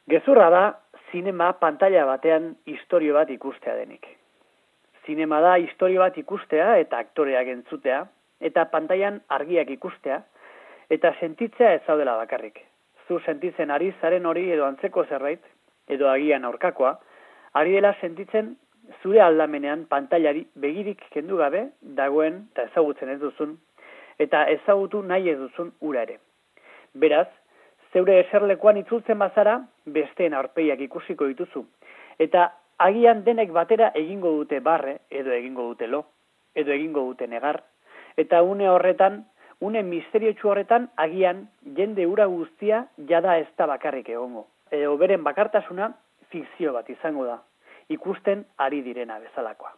Gezurra da, zinema pantalla batean istorio bat ikustea denik. Zinema da istorio bat ikustea eta aktoreak entzutea, eta pantailan argiak ikustea, eta sentitzea ez zaudela bakarrik. Zu sentitzen ari zaren hori edo antzeko zerbait, edo agian aurkakoa, ari dela sentitzen zure aldamenean pantailari begirik kendu gabe dagoen eta ezagutzen ez duzun, eta ezagutu nahi ez duzun ura ere. Beraz, zeure eserlekuan itzultzen bazara, besteen aurpegiak ikusiko dituzu, eta agian denek batera egingo dute barre, edo egingo dute lo, edo egingo dute negar, eta une misteriotsu horretan, agian jende ura guztia jada ez da bakarrik egongo, edo beren bakartasuna fikzio bat izango da, ikusten ari direna bezalakoa.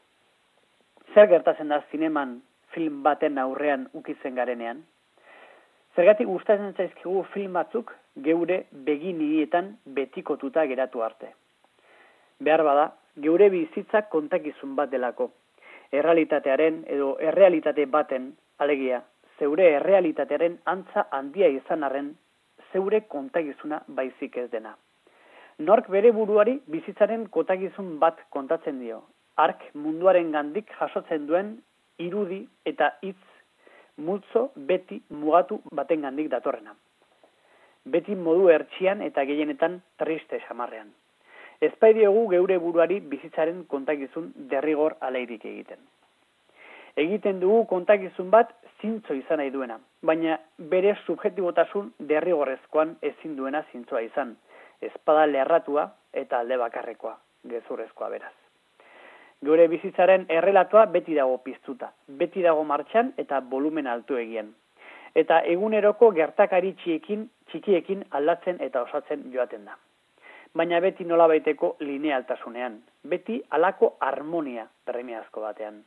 Zer gertatzen da zineman film baten aurrean ukitzen garenean? Zergatik gustatzen zaizkigu film batzuk geure beginietan betikotuta geratu arte. Behar bada, geure bizitza kontakizun bat delako. Errealitatearen edo errealitate baten, alegia, zeure errealitatearen antza handia izan arren, zeure kontakizuna baizik ez dena. Nork bere buruari bizitzaren kontakizun bat kontatzen dio. Hark munduaren gandik jasotzen duen irudi eta hitz multzo beti mugatu baten gandik datorrena. Beti modu hertsian eta gehienetan triste xamarrean. Ez baitiogu geure buruari bizitzaren kontakizun derrigor aleirik egiten. Egiten dugu kontakizun bat zintzo izan nahi duena, baina bere subjektibotasun derrigorrezkoan ezin duena zintzoa izan, ezpada lerratua eta alde bakarrekoa, gezurrezkoa beraz. Geure bizitzaren errelatua beti dago piztuta, beti dago martxan eta volumen altuegian. Eta eguneroko gertakari txikiekin aldatzen eta osatzen joaten da. Baina beti nolabaiteko linealtasunean, beti halako harmonia premiazko batean.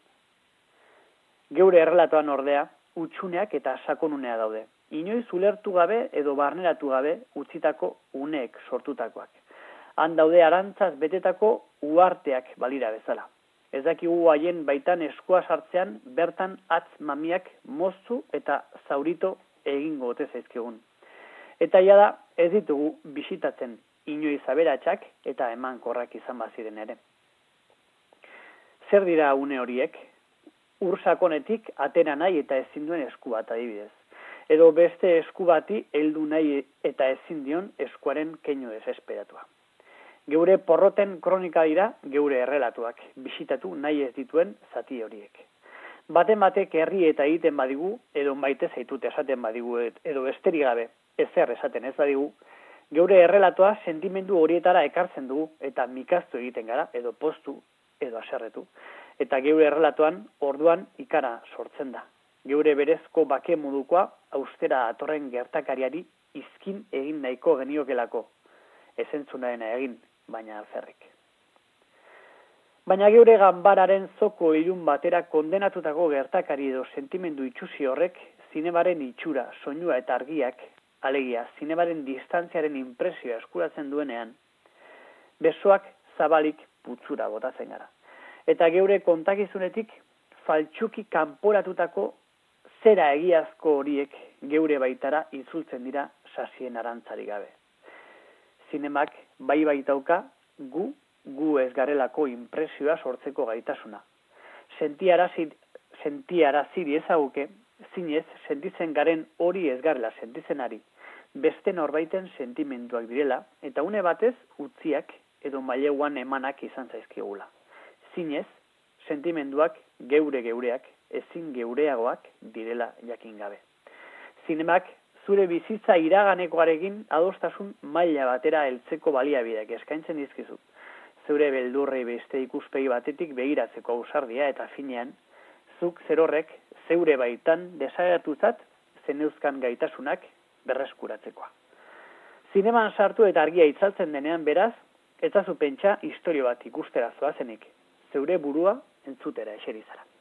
Geure errelatoan ordea, utxuneak eta sakonunea daude. Inoiz ulertu gabe edo barneratu gabe utzitako uneek sortutakoak. Han daude arantzaz betetako uharteak balira bezala. Ez dakigu haien baitan eskua sartzean bertan atz mamiak moztu eta zaurito egingo ote zaizkigun. Eta jada ez ditugu bisitatzen inoiz aberatsak eta emankorrak izan baziren ere. Zer dira une horiek? Ur sakonetik atera nahi eta ezin duen esku bat adibidez. Edo beste esku bati heldu nahi eta ezin dion eskuaren keinu desesperatua. Geure porroten kronika dira geure errelatuak, bisitatu nahi ez dituen zati horiek. Batek herri eta egiten badigu, edo maite zaitut esaten badigu, edo besterik gabe ezer esaten ez badigu, geure errelatoa sentimendu horietara ekartzen dugu eta mikaztu egiten gara, edo poztu, edo haserretu. Eta geure errelatoan orduan ikara sortzen da. Geure berezko bake modukoa austera atorren gertakariari izkin egin nahiko geniokelako. Ezentzunarena egin, baina alferrik. Baina geure ganbararen zoko ilun batera kondenatutako gertakari edo sentimendu itxusi horrek zinemaren itxura, soinua eta argiak, alegia, zinemaren distantziaren inpresioa eskuratzen duenean, besoak zabalik putzura botatzen gara. Eta geure kontakizunetik faltsuki kanporatutako zera egiazko horiek geure baitara itzultzen dira sasien arantzarik gabe. Zinemak bai baitauka gu ez garelako inpresioa sortzeko gaitasuna. Sentiarazi ezaguke, zinez sentitzen garen hori ez garela sentitzen ari, beste norbaiten sentimenduak direla, eta une batez utziak edo maileguan emanak izan zaizkigula. Zinez, sentimenduak geureak, ezin geureagoak direla jakin gabe. Zinemak zure bizitza iraganekoarekin adostasun maila batera heltzeko baliabideak eskaintzen dizkizu. Zeure beldurrei beste ikuspegi batetik begiratzeko ausardia eta finean, zuk zerorrek zeure baitan desagertuzat zeneuzkan gaitasunak berreskuratzekoa. Zineman sartu eta argia itzaltzen denean beraz, etzazu pentsa istorio bat ikustera zoazenik, zeure burua entzutera eserizara.